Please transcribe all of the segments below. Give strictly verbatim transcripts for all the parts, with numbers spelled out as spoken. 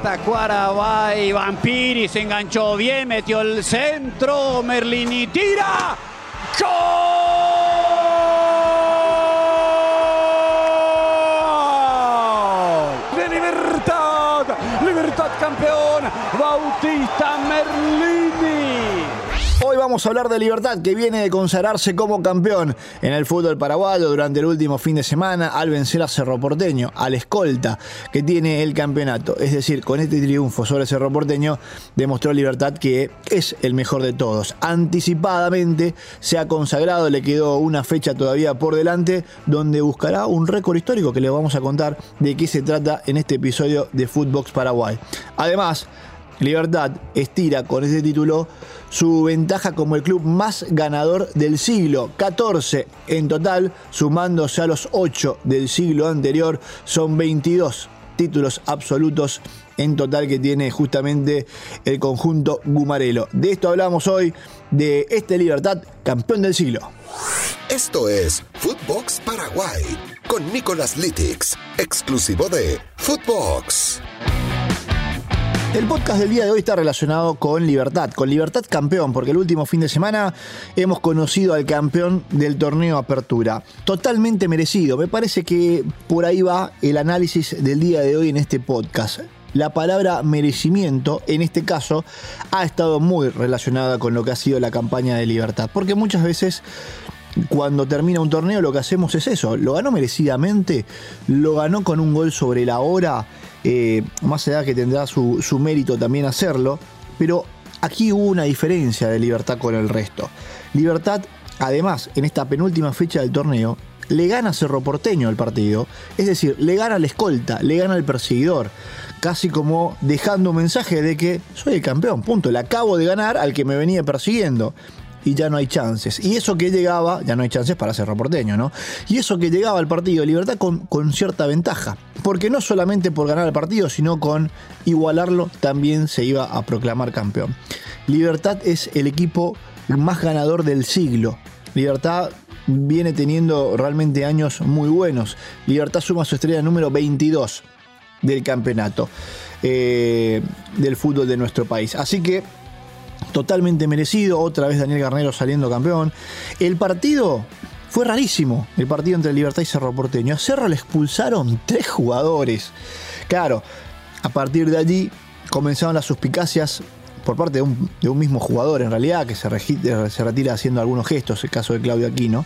Tacuarabay, Vampiri se enganchó bien, metió el centro, Merlini tira. ¡Gol! De Libertad, Libertad campeón, Bautista Merlini. Hoy vamos a hablar de Libertad, que viene de consagrarse como campeón en el fútbol paraguayo durante el último fin de semana al vencer a Cerro Porteño, al escolta que tiene el campeonato. Es decir, con este triunfo sobre Cerro Porteño demostró Libertad que es el mejor de todos. Anticipadamente se ha consagrado, le quedó una fecha todavía por delante donde buscará un récord histórico que les vamos a contar de qué se trata en este episodio de Footbox Paraguay. Además, Libertad estira con ese título su ventaja como el club más ganador del siglo, catorce en total, sumándose a los ocho del siglo anterior, son veintidós títulos absolutos en total que tiene justamente el conjunto gumarelo. De esto hablamos hoy, de este Libertad, campeón del siglo. Esto es Footbox Paraguay, con Nicolás Litix, exclusivo de Footbox. El podcast del día de hoy está relacionado con Libertad, con Libertad campeón, porque el último fin de semana hemos conocido al campeón del torneo Apertura. Totalmente merecido, me parece que por ahí va el análisis del día de hoy en este podcast. La palabra merecimiento, en este caso, ha estado muy relacionada con lo que ha sido la campaña de Libertad, porque muchas veces cuando termina un torneo lo que hacemos es eso, lo ganó merecidamente, lo ganó con un gol sobre la hora, eh, más allá que tendrá su, su mérito también hacerlo, pero aquí hubo una diferencia de Libertad con el resto. Libertad, además, en esta penúltima fecha del torneo, le gana a Cerro Porteño el partido, es decir, le gana al escolta, le gana al perseguidor, casi como dejando un mensaje de que soy el campeón, punto, le acabo de ganar al que me venía persiguiendo. Y ya no hay chances. Y eso que llegaba, ya no hay chances para Cerro Porteño, ¿no? Y eso que llegaba al partido de Libertad con, con cierta ventaja. Porque no solamente por ganar el partido, sino con igualarlo, también se iba a proclamar campeón. Libertad es el equipo más ganador del siglo. Libertad viene teniendo realmente años muy buenos. Libertad suma su estrella número veintidós del campeonato eh, del fútbol de nuestro país. Así que totalmente merecido, otra vez Daniel Garnero saliendo campeón. El partido fue rarísimo, el partido entre Libertad y Cerro Porteño. A Cerro le expulsaron tres jugadores. Claro, a partir de allí comenzaron las suspicacias por parte de un, de un mismo jugador, en realidad, que se, regira, se retira haciendo algunos gestos, el caso de Claudio Aquino,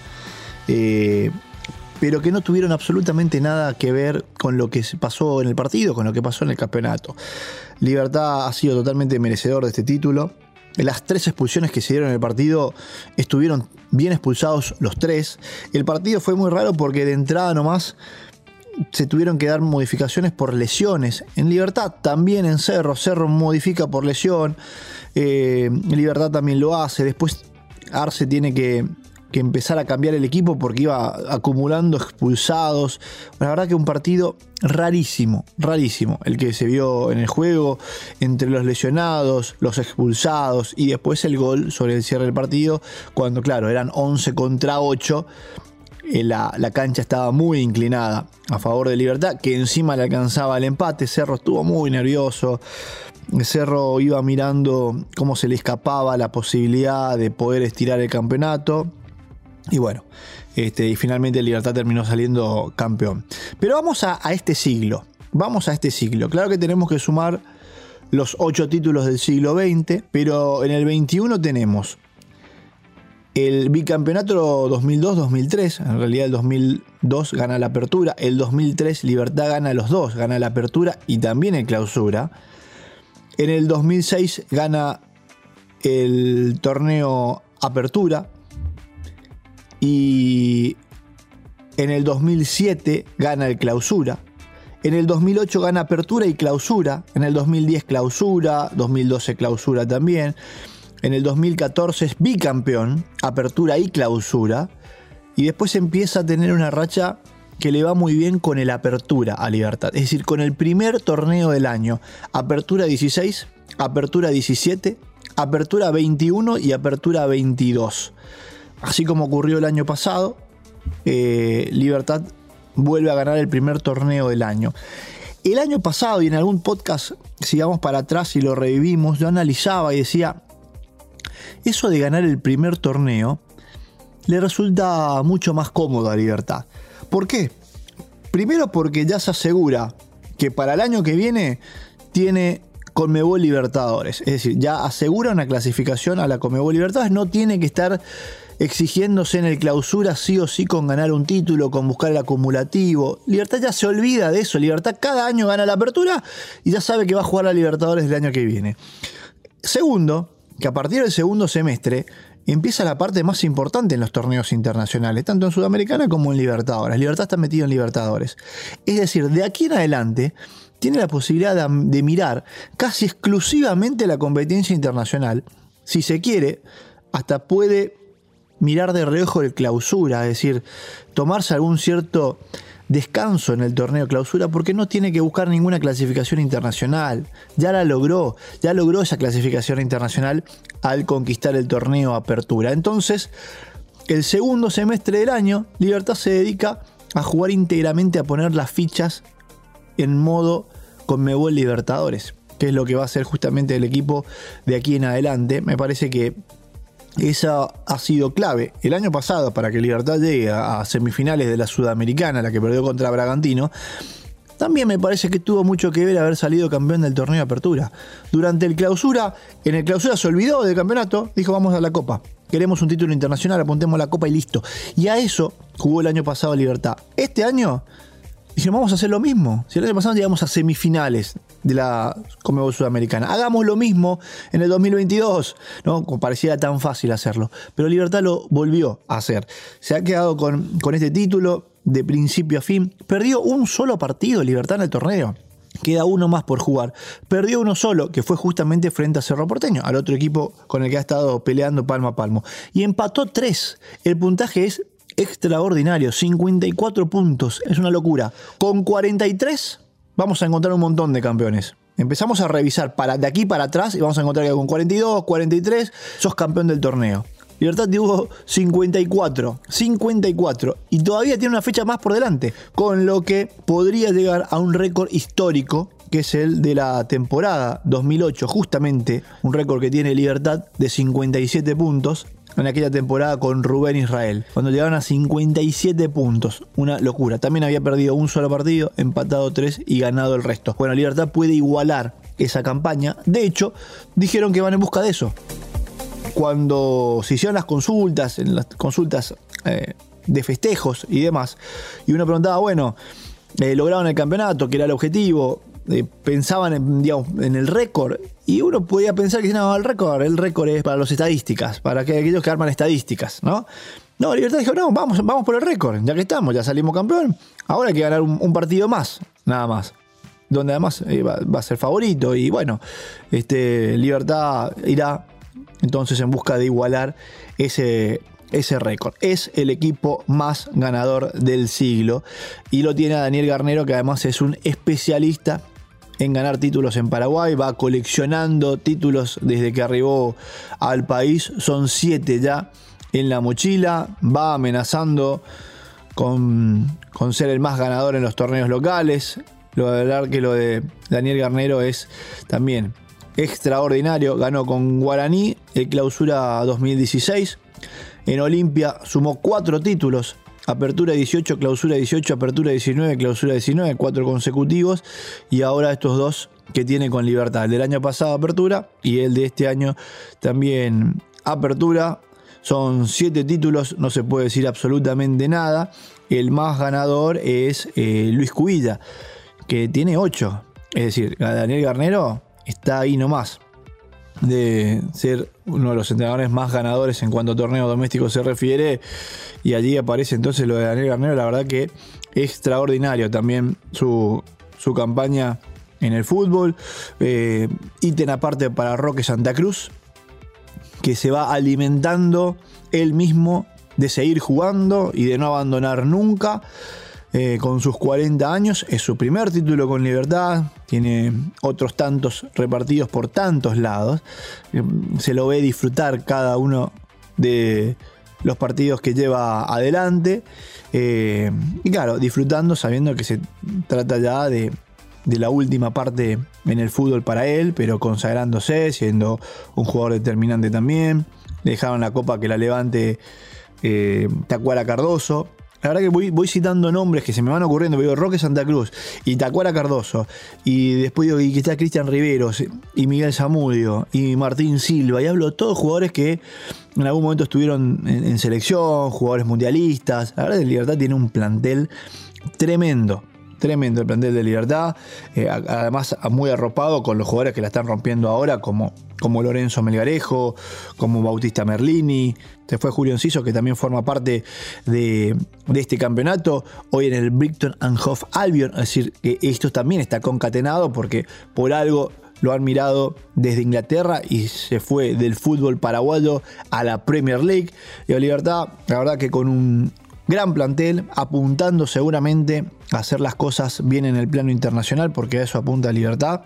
eh, pero que no tuvieron absolutamente nada que ver con lo que pasó en el partido, con lo que pasó en el campeonato. Libertad ha sido totalmente merecedor de este título. Las tres expulsiones que se dieron en el partido estuvieron bien expulsados los tres. El partido fue muy raro porque de entrada nomás se tuvieron que dar modificaciones por lesiones. En Libertad también en Cerro. Cerro modifica por lesión. Eh, Libertad también lo hace. Después Arce tiene que, que empezar a cambiar el equipo porque iba acumulando expulsados. La verdad que un partido rarísimo, rarísimo el que se vio en el juego, entre los lesionados, los expulsados y después el gol sobre el cierre del partido, cuando claro, eran once contra ocho, eh, la, la cancha estaba muy inclinada a favor de Libertad, que encima le alcanzaba el empate. Cerro estuvo muy nervioso, Cerro iba mirando cómo se le escapaba la posibilidad de poder estirar el campeonato. Y bueno, este, y finalmente Libertad terminó saliendo campeón. Pero vamos a, a este siglo. Vamos a este siglo. Claro que tenemos que sumar los ocho títulos del siglo veinte, pero en el veintiuno tenemos el bicampeonato dos mil dos dos mil tres. En realidad el dos mil dos gana la apertura. El dos mil tres Libertad gana los dos. Gana la apertura y también el clausura. En el dos mil seis gana el torneo apertura. Y en el dos mil siete gana el clausura. En el dos mil ocho gana apertura y clausura. En el dos mil diez clausura. dos mil doce clausura también. En el dos mil catorce es bicampeón, apertura y clausura. Y después empieza a tener una racha que le va muy bien con el apertura a Libertad. Es decir, con el primer torneo del año. Apertura dieciséis, apertura diecisiete, apertura veintiuno y apertura veintidós. Así como ocurrió el año pasado, eh, Libertad vuelve a ganar el primer torneo del año. El año pasado, y en algún podcast, sigamos para atrás y lo revivimos, yo analizaba y decía, eso de ganar el primer torneo le resulta mucho más cómodo a Libertad. ¿Por qué? Primero porque ya se asegura que para el año que viene tiene Conmebol Libertadores. Es decir, ya asegura una clasificación a la Conmebol Libertadores. No tiene que estar exigiéndose en el clausura sí o sí con ganar un título, con buscar el acumulativo. Libertad ya se olvida de eso. Libertad cada año gana la apertura y ya sabe que va a jugar a Libertadores del año que viene. Segundo, que a partir del segundo semestre empieza la parte más importante en los torneos internacionales, tanto en Sudamericana como en Libertadores. Libertad está metido en Libertadores. Es decir, de aquí en adelante tiene la posibilidad de, de mirar casi exclusivamente la competencia internacional. Si se quiere, hasta puede mirar de reojo el clausura, es decir, tomarse algún cierto descanso en el torneo clausura porque no tiene que buscar ninguna clasificación internacional. Ya la logró, ya logró esa clasificación internacional al conquistar el torneo apertura. Entonces, el segundo semestre del año, Libertad se dedica a jugar íntegramente, a poner las fichas en modo Conmebol Libertadores, que es lo que va a hacer justamente el equipo de aquí en adelante. Me parece que esa ha sido clave el año pasado para que Libertad llegue a semifinales de la Sudamericana, la que perdió contra Bragantino. También me parece que tuvo mucho que ver haber salido campeón del torneo de apertura. Durante el clausura, en el clausura se olvidó del campeonato, dijo vamos a la Copa. Queremos un título internacional, apuntemos a la Copa y listo. Y a eso jugó el año pasado Libertad. Este año dijeron vamos a hacer lo mismo. Si el año pasado llegamos a semifinales de la Conmebol Sudamericana, hagamos lo mismo en el dos mil veintidós, ¿no? Como pareciera tan fácil hacerlo, pero Libertad lo volvió a hacer. Se ha quedado con, con este título de principio a fin. Perdió un solo partido Libertad en el torneo. Queda uno más por jugar. Perdió uno solo, que fue justamente frente a Cerro Porteño, al otro equipo con el que ha estado peleando palmo a palmo. Y empató tres. El puntaje es extraordinario, cincuenta y cuatro puntos, es una locura. Con cuarenta y tres vamos a encontrar un montón de campeones. Empezamos a revisar para, de aquí para atrás y vamos a encontrar que con cuarenta y dos, cuarenta y tres sos campeón del torneo. Libertad tuvo cincuenta y cuatro, cincuenta y cuatro y todavía tiene una fecha más por delante, con lo que podría llegar a un récord histórico, que es el de la temporada dos mil ocho, justamente un récord que tiene Libertad de cincuenta y siete puntos en aquella temporada con Rubén Israel, cuando llegaron a cincuenta y siete puntos, una locura. También había perdido un solo partido, empatado tres y ganado el resto. Bueno, Libertad puede igualar esa campaña. De hecho, dijeron que van en busca de eso. Cuando se hicieron las consultas, en las consultas eh, de festejos y demás, y uno preguntaba, bueno, eh, lograron el campeonato, que era el objetivo, eh, pensaban en, digamos, en el récord, y uno podía pensar que no, el récord, el récord es para los estadísticas, para aquellos que arman estadísticas, ¿no? No, Libertad dijo, no, vamos, vamos por el récord, ya que estamos, ya salimos campeón, ahora hay que ganar un, un partido más, nada más. Donde además eh, va, va a ser favorito, y bueno, este, Libertad irá entonces en busca de igualar ese, ese récord. Es el equipo más ganador del siglo y lo tiene a Daniel Garnero, que además es un especialista en ganar títulos en Paraguay. Va coleccionando títulos desde que arribó al país. Son siete ya en la mochila. Va amenazando con, con ser el más ganador en los torneos locales. Lo de hablar que lo de Daniel Garnero es también extraordinario. Ganó con Guaraní el Clausura dos mil dieciséis. En Olimpia sumó cuatro títulos. Apertura dieciocho, Clausura dieciocho, Apertura diecinueve, Clausura diecinueve, cuatro consecutivos. Y ahora estos dos que tiene con Libertad. El del año pasado Apertura y el de este año también Apertura. Son siete títulos, no se puede decir absolutamente nada. El más ganador es eh, Luis Cubilla, que tiene ocho. Es decir, Daniel Garnero está ahí nomás de ser uno de los entrenadores más ganadores en cuanto a torneo doméstico se refiere, y allí aparece entonces lo de Daniel Garnero. La verdad que extraordinario también su, su campaña en el fútbol. Eh, ítem aparte para Roque Santa Cruz, que se va alimentando él mismo de seguir jugando y de no abandonar nunca. Eh, con sus cuarenta años, es su primer título con Libertad, tiene otros tantos repartidos por tantos lados, eh, se lo ve disfrutar cada uno de los partidos que lleva adelante, eh, y claro, disfrutando sabiendo que se trata ya de, de la última parte en el fútbol para él, pero consagrándose, siendo un jugador determinante también. Le dejaron la copa que la levante eh, Tacuara Cardoso. La verdad que voy, voy citando nombres que se me van ocurriendo. Digo Roque Santa Cruz y Tacuara Cardoso. Y después digo y que está Cristian Riveros y Miguel Zamudio y Martín Silva. Y hablo de todos jugadores que en algún momento estuvieron en, en selección, jugadores mundialistas. La verdad que Libertad tiene un plantel tremendo. Tremendo el plantel de Libertad, eh, además muy arropado con los jugadores que la están rompiendo ahora, como, como Lorenzo Melgarejo, como Bautista Merlini. Se fue Julio Enciso, que también forma parte de, de este campeonato, hoy en el Brighton and Hove Albion, es decir, que esto también está concatenado porque por algo lo han mirado desde Inglaterra y se fue del fútbol paraguayo a la Premier League. Y a Libertad, la verdad que con un gran plantel, apuntando seguramente a hacer las cosas bien en el plano internacional, porque a eso apunta Libertad,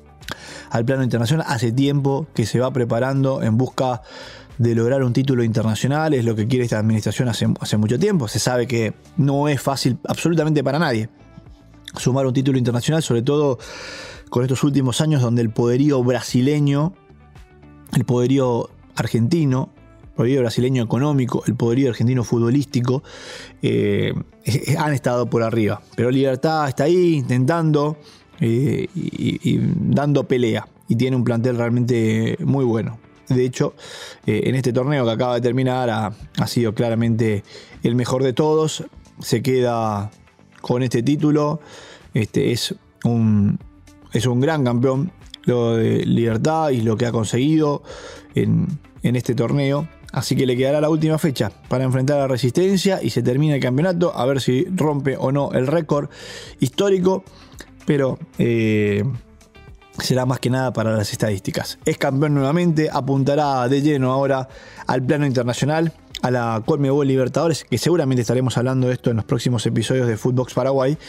al plano internacional. Hace tiempo que se va preparando en busca de lograr un título internacional, es lo que quiere esta administración hace, hace mucho tiempo. Se sabe que no es fácil absolutamente para nadie sumar un título internacional, sobre todo con estos últimos años donde el poderío brasileño, el poderío argentino, el poderío brasileño económico, el poderío argentino futbolístico, eh, han estado por arriba. Pero Libertad está ahí intentando eh, y, y dando pelea. Y tiene un plantel realmente muy bueno. De hecho, eh, en este torneo que acaba de terminar ha, ha sido claramente el mejor de todos. Se queda con este título. Este es un, es un gran campeón lo de Libertad y lo que ha conseguido en, en este torneo. Así que le quedará la última fecha para enfrentar a la Resistencia y se termina el campeonato, a ver si rompe o no el récord histórico, pero eh, será más que nada para las estadísticas. Es campeón nuevamente, apuntará de lleno ahora al plano internacional, a la Conmebol Libertadores, que seguramente estaremos hablando de esto en los próximos episodios de Footbox Paraguay,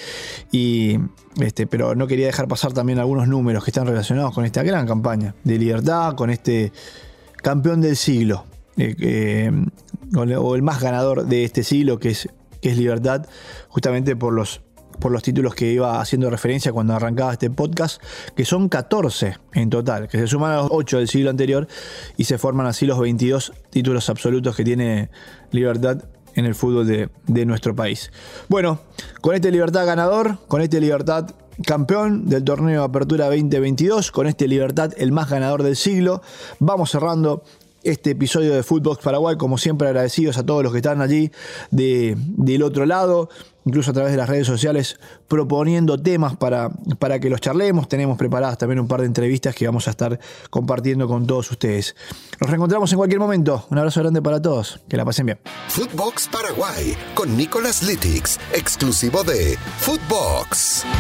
y este, pero no quería dejar pasar también algunos números que están relacionados con esta gran campaña de Libertad, con este campeón del siglo. Eh, eh, o el más ganador de este siglo, que es, que es Libertad, justamente por los, por los títulos que iba haciendo referencia cuando arrancaba este podcast, que son catorce en total, que se suman a los ocho del siglo anterior y se forman así los veintidós títulos absolutos que tiene Libertad en el fútbol de, de nuestro país. Bueno, con este Libertad ganador, con este Libertad campeón del torneo Apertura veinte veintidós, con este Libertad el más ganador del siglo, vamos cerrando este episodio de Footbox Paraguay, como siempre agradecidos a todos los que están allí de, del otro lado, incluso a través de las redes sociales, proponiendo temas para, para que los charlemos. Tenemos preparadas también un par de entrevistas que vamos a estar compartiendo con todos ustedes. Nos reencontramos en cualquier momento. Un abrazo grande para todos. Que la pasen bien. Footbox Paraguay con Nicolás Litix, exclusivo de Footbox.